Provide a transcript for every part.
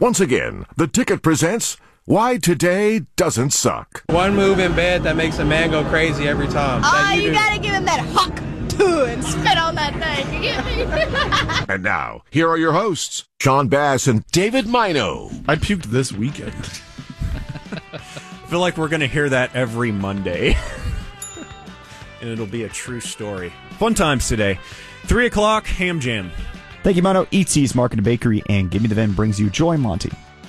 Once again, the Ticket presents Why Today Doesn't Suck. One move in bed that makes a man go crazy every time. You gotta give him that huck too and spit on that thing. You get me? And now, here are your hosts, Sean Bass and David Mino. I puked this weekend. I feel like we're going to hear that every Monday. And it'll be a true story. Fun times today. 3 o'clock, Ham Jam. Thank you, Mono. Eatsy's Market and Bakery and Gimme the Vin brings you Joy Monty.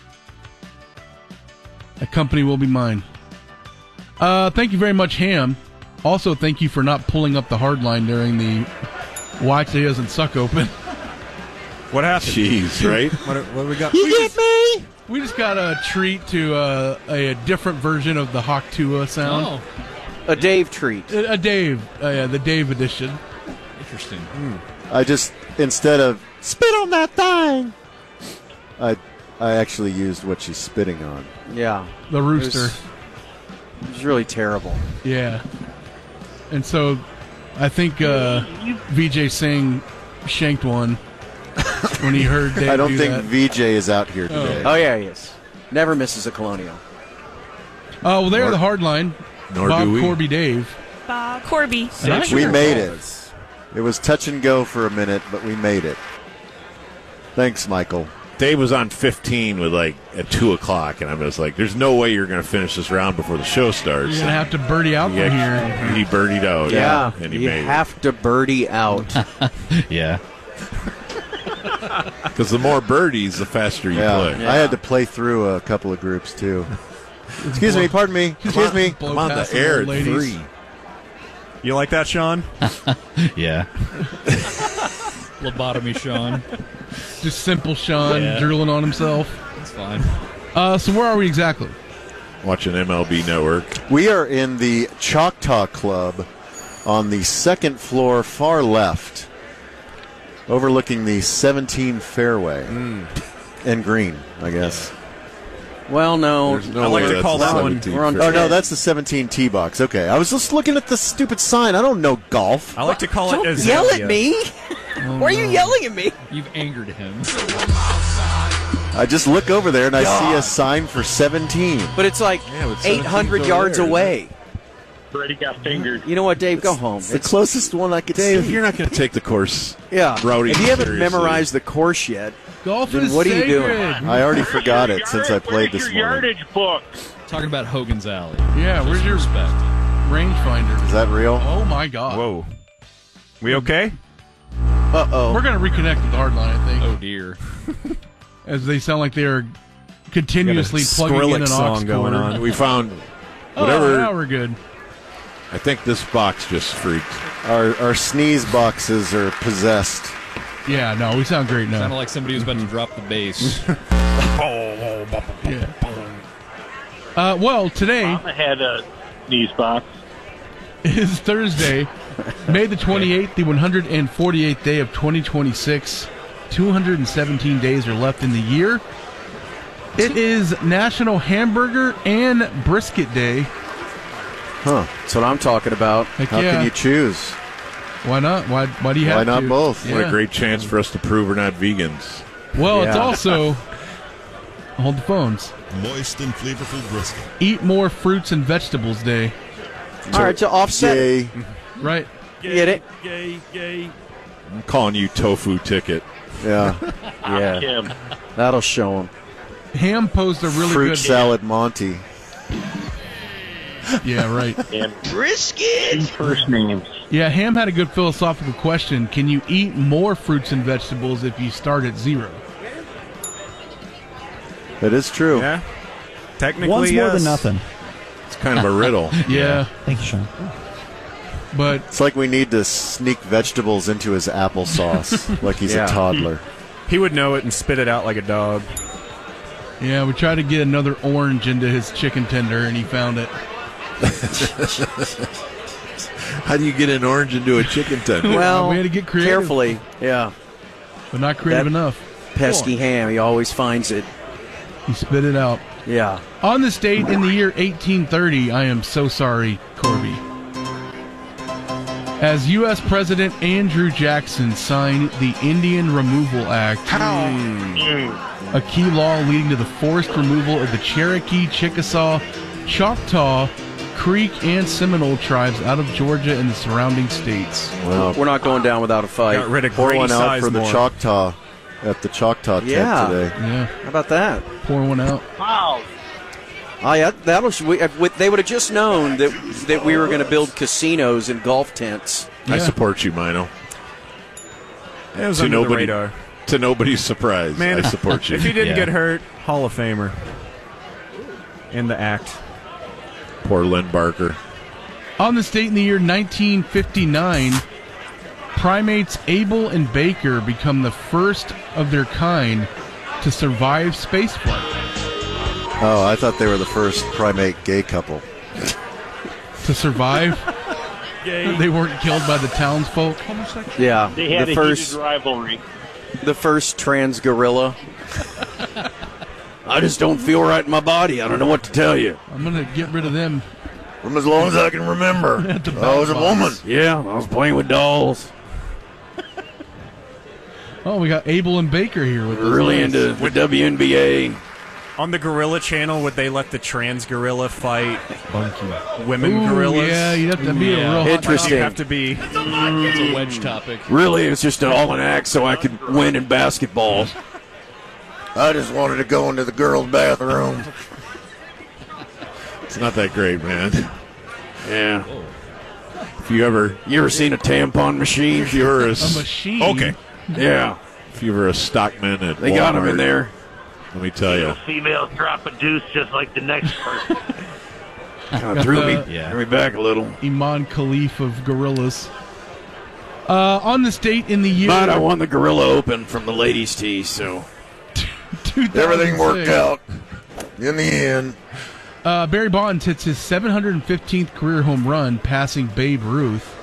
That company will be mine. Thank you very much, Ham. Also, thank you for not pulling up the hard line during the Why Today Doesn't Suck open. What happened? Jeez, right? What we got? You get me? We just got a treat to a different version of the Hawk Tua sound. Oh. A Dave treat. The Dave edition. Interesting. I just, instead of spit on that thing, I actually used what she's spitting on. Yeah. The rooster. It was really terrible. Yeah. And so I think Vijay Singh shanked one when he heard Dave I don't do think that. VJ is out here today. Oh, yeah, he is. Never misses a Colonial. Oh, well, they're the hard line. Nor Bob, do we. Corby, Dave. Corby. We made it. It was touch and go for a minute, but we made it. Thanks, Michael. Dave was on 15 with at 2 o'clock, and I'm just like, there's no way you're going to finish this round before the show starts. You're going to have to birdie out from here. He birdied out. Yeah. And he you made have to birdie out. Yeah. Because the more birdies, the faster you play. I had to play through a couple of groups, too. Excuse me, pardon me. Excuse me. I'm on the air at 3. You like that, Sean? Yeah. Lobotomy Sean. Just simple Sean drooling on himself. That's fine. So where are we exactly? Watching MLB Network. We are in the Choctaw Club on the second floor, far left, overlooking the 17 fairway and green, I guess. Well, no. There's no I like way to that's call the that one- 17 we're on- fair. Oh, no, that's the 17 tee box. Okay, I was just looking at the stupid sign. I don't know golf. I like to call it Don't yell Azalea. at me. Why are you yelling at me? You've angered him. I just look over there and I see a sign for 17. But it's like Yeah, but 17's 800 over yards there, away. Brady got fingered. You know what, Dave? Go home. It's the closest one I could Dave, see. you're not going to take the course. Yeah. Routing If you haven't seriously. memorized the course yet, Golf Then is what are you sacred. doing? I already forgot it since I played this Where's your morning. yardage book? Talking about Hogan's Alley. Yeah, where's your Respect. rangefinder? Is that real? Oh, my God. Whoa. We okay? uh-oh. We're going to reconnect with the hard line, I think, Oh, dear. as they sound like they're continuously Got a plugging in Skrillex an aux song going cord. on. We found Oh, whatever. now we're good. I think this box just freaked. Our sneeze boxes are possessed. Yeah, no, we sound great now. Sounded like somebody was about to drop the bass. Yeah. Well, today Mama had a sneeze box. is Thursday, May the 28th, the 148th day of 2026. 217 days are left in the year. It is National Hamburger and Brisket Day. Huh. That's what I'm talking about. Heck How yeah. can you choose? Why not? Why do you have Why not to? both? Yeah. What a great chance for us to prove we're not vegans. Well, it's Yeah. also hold the phones. Moist and flavorful brisket. Eat more fruits and vegetables day. All right, to offset. Yay. Right? Get it? I'm calling you tofu ticket. Yeah. Yeah. Kim. That'll show him. Ham posed a really Fruit good. salad Monty. Yeah, right. And brisket. First names. Yeah, Ham had a good philosophical question. Can you eat more fruits and vegetables if you start at 0? That is true. Yeah. Technically, One's more yes. than nothing. It's kind of a riddle. Yeah, Thank you, Sean. but It's like we need to sneak vegetables into his applesauce, like he's Yeah. a toddler. He would know it and spit it out like a dog. yeah, we tried to get another orange into his chicken tender, and he found it. How do you get an orange into a chicken tender? Well, we had to get creative. carefully. Yeah. But not creative That- enough. Pesky Ham. He always finds it. He spit it out. Yeah. On this date in the year 1830, I am so sorry, Corby. As U.S. President Andrew Jackson signed the Indian Removal Act, a key law leading to the forced removal of the Cherokee, Chickasaw, Choctaw, Creek, and Seminole tribes out of Georgia and the surrounding states. Well, We're not going down without a fight. Got rid of pour Grady one out for the Sizemore. Choctaw at the Choctaw tent Yeah. today. Yeah, How about that? pour one out. Wow. Oh, yeah, they would have just known that we were going to build casinos and golf tents. I Yeah. support you, Mino. It was To under nobody- the radar. To nobody's surprise, Man, I support you. If he didn't Yeah. get hurt, Hall of Famer in the act. Poor Len Barker. On this date in the year 1959, primates Abel and Baker become the first of their kind to survive spaceflight. Oh, I thought they were the first primate gay couple. To survive? They weren't killed by the townsfolk? Yeah, They had the a first heated rivalry. trans gorilla. I just don't feel right in my body. I don't know what to tell you. I'm going to get rid of them. From as long as I can remember. I was a woman. Yeah, I was playing with dolls. Oh, we got Abel and Baker here with us. Really into the WNBA. On the Gorilla Channel, would they let the trans gorilla fight Funky. women Ooh, gorillas? yeah, you'd have to be a Yeah. real hot Interesting. You have to be. It's a wedge topic. Really, it was just all an act so I could win in basketball. I just wanted to go into the girls' bathroom. It's not that great, man. Yeah. If you ever seen a tampon machine? if you were a, A machine. Okay. Yeah. if you were a stockman at They got him in Walmart, there. Let me tell you. Females drop a deuce just like the next person. Kind of threw me, Yeah. threw me back a little. Iman Khalif of Gorillas. On this date in the year... But I won the Gorilla Open from the ladies' tee, so 2006, Everything worked out in the end. Barry Bonds hits his 715th career home run, passing Babe Ruth.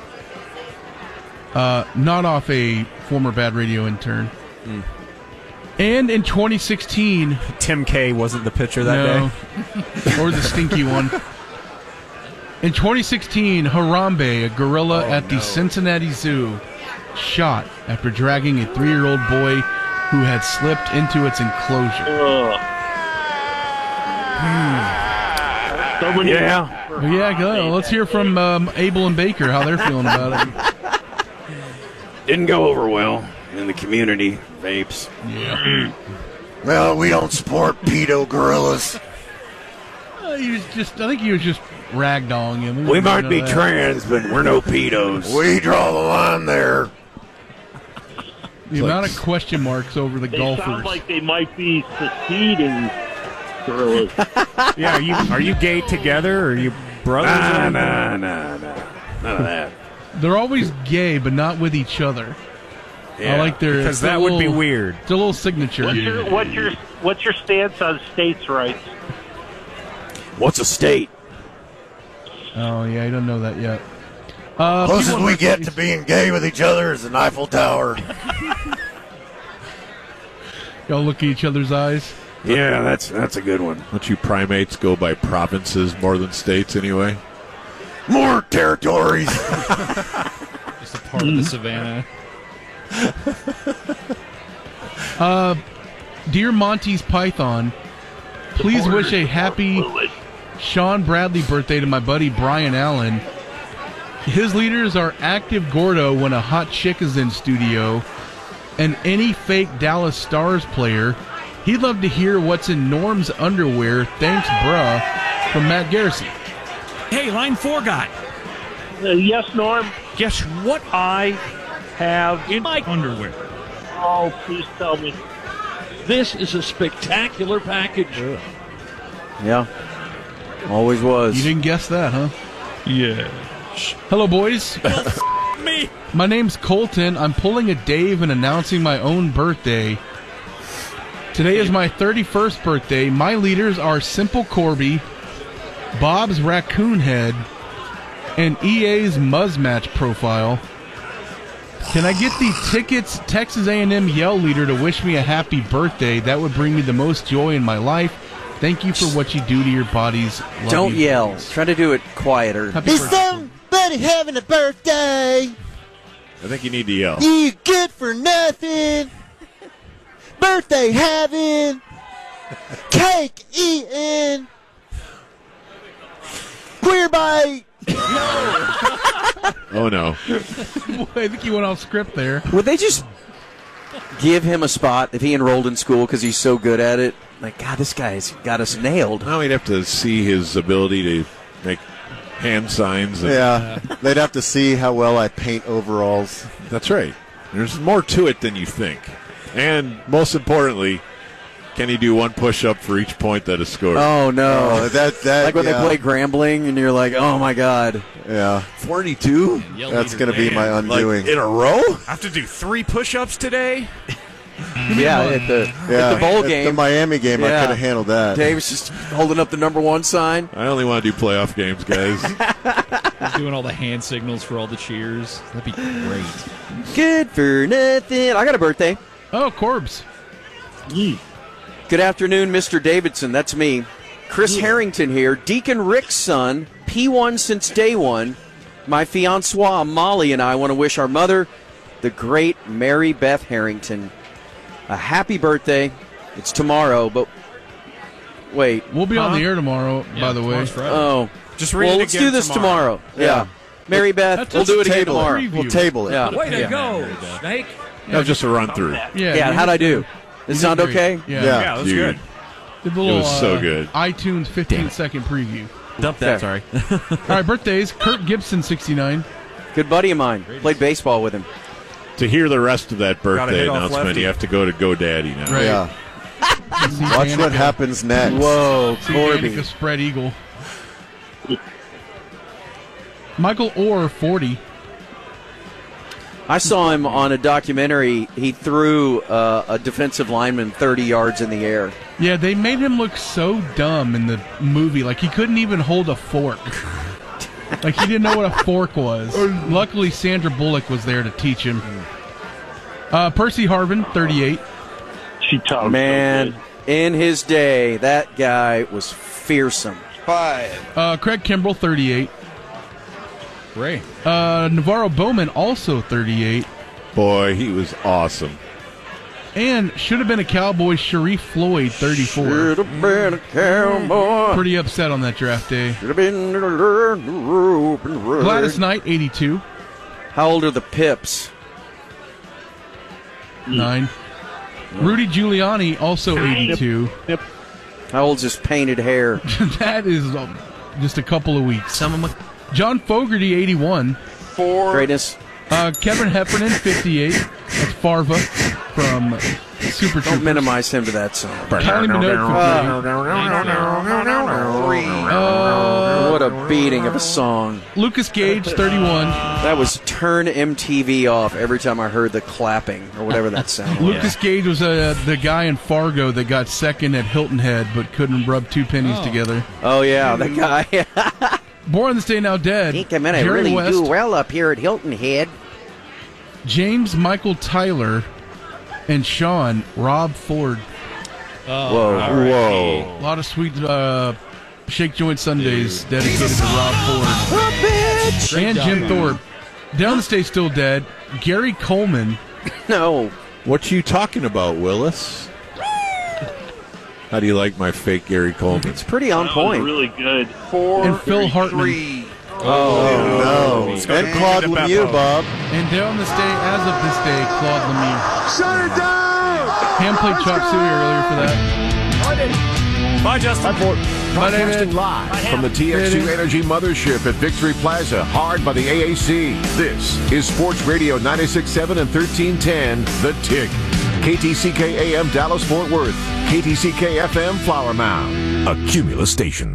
Not off a former Bad Radio intern. And in 2016... Tim K wasn't the pitcher that day. Or the stinky one. In 2016, Harambe, a gorilla at the Cincinnati Zoo, shot after dragging a 3-year-old boy who had slipped into its enclosure. Ugh. So many Well, yeah, go. Let's hear from Abel and Baker how they're feeling about it. didn't go over well in the community, vapes. Yeah. Well, we don't support pedo gorillas. He was just, I think he was just ragdolling him. We might be trans, but we're no pedos. We draw the line there. The amount of question marks over the They golfers. sound like they might be seceding gorillas. Yeah, are you gay together or are you brothers? Nah. None of that. They're always gay, but not with each other. Yeah. I like their Because it's a that would be little- weird. It's a little signature. What's your stance on states' rights? What's a state? Oh yeah, I don't know that yet. Closest people we in get Mercedes- to being gay with each other is the Eiffel Tower. Y'all look at each other's eyes. Yeah, that's a good one. Don't you primates go by provinces more than states anyway? More territories. Just a part of the savannah. Dear Monty's Python, please wish a happy Sean Bradley birthday to my buddy Brian Allen. His leaders are active Gordo when a hot chick is in studio, and any fake Dallas Stars player. He'd love to hear what's in Norm's underwear. Thanks, bruh, from Matt Garrison. Hey, line 4 guy. Yes, Norm? Guess what I have in my underwear? Oh, please tell me. This is a spectacular package. Yeah. Always was. You didn't guess that, huh? Yeah. Hello, boys. Me. My name's Colton. I'm pulling a Dave and announcing my own birthday. Today is my 31st birthday. My leaders are Simple Corby, Bob's Raccoon Head, and EA's Muzzmatch profile. Can I get the Tickets Texas A&M Yell leader to wish me a happy birthday? That would bring me the most joy in my life. Thank you for what you do to your bodies. Love Don't you, yell. boys. Try to do it quieter. Happy birthday. Everybody having a birthday. I think you need to yell. You good for nothing. Birthday having. Cake eating. Queer bite. Oh, no. I think you went off script there. Would they just give him a spot if he enrolled in school because he's so good at it? Like, God, this guy's got us nailed. Now we'd have to see his ability to make hand signs. Yeah, they'd have to see how well I paint overalls. That's right. There's more to it than you think. And most importantly, can he do one push-up for each point that is scored? Oh, no. That like when they play Grambling and you're like, oh, my God. Yeah. 42? That's going to be my undoing. Like in a row? I have to do 3 push-ups today? Yeah, at the bowl game. The Miami game, I could have handled that. Dave's just holding up the number 1 sign. I only want to do playoff games, guys. He's doing all the hand signals for all the cheers. That'd be great. Good for nothing. I got a birthday. Oh, Corbs. Good afternoon, Mr. Davidson. That's me. Chris Harrington here. Deacon Rick's son, P1 since day one. My fiancée, Molly, and I want to wish our mother, the great Mary Beth Harrington, a happy birthday. It's tomorrow, but wait. We'll be on the air tomorrow, by the way. Oh. Just read it let's again do this tomorrow. Yeah. Mary Beth, we'll That's do it again table it. tomorrow. We'll table it. Yeah. Way to go, Snake. That was just a run-through. Yeah, how'd I do? Does it sound great. okay? Yeah. Yeah, that's Dude. good. Did the little, was so good. iTunes 15-second preview. Dump that, sorry. All right, birthdays. Kurt Gibson, 69. Good buddy of mine. Played baseball with him. To hear the rest of that Gotta birthday hit off announcement, lefty. you have to go to GoDaddy now. Right. Yeah. Watch what happens next. Whoa, See Corby. Danica spread eagle. Michael Orr, 40. I saw him on a documentary. He threw a defensive lineman 30 yards in the air. Yeah, they made him look so dumb in the movie. Like, he couldn't even hold a fork. Like, he didn't know what a fork was. Luckily, Sandra Bullock was there to teach him. Percy Harvin, 38. She talks Man, in his day, that guy was fearsome. Craig Kimbrell, 38. Ray. Navarro Bowman, also 38. Boy, he was awesome. And should have been a Cowboy, Sharif Floyd, 34. Should have been a cowboy. Pretty upset on that draft day. Should have been Gladys Knight, 82. How old are the Pips? 9. Rudy Giuliani, also 82. How old's his painted hair? That is just a couple of weeks. John Fogerty, 81. Greatness. Kevin Heffernan, 58. That's Farva from Super Don't Troopers. minimize him to that song. Kylie Minogue, 58. What a beating of a song. Lucas Gage, 31. That was turn MTV off every time I heard the clapping or whatever that sounded like. Lucas Gage was the guy in Fargo that got second at Hilton Head but couldn't rub 2 pennies together. Oh, yeah, that guy. Born this day, now dead. He came in and Jerry really West, do well up here at Hilton Head. James Michael Tyler, and Sean Rob Ford. Whoa. A lot of sweet shake joint Sundays dedicated to Rob Ford. And Jim Thorpe. Down the state, still dead. Gary Coleman. No. What you talking about, Willis? How do you like my fake Gary Coleman? It's pretty on point. really good. And Phil Hartman. Oh, no. And Claude Lemieux, Bob. And down this day, as of this day, Claude Lemieux. Shut it down! Ham played Chop Suey earlier for that. Bye, Justin. Broadcasting live from the TX2 Energy Mothership at Victory Plaza, hard by the AAC. This is Sports Radio 96.7 and 1310, The Tick. KTCK AM Dallas Fort Worth, KTCK FM Flower Mound, a Cumulus station.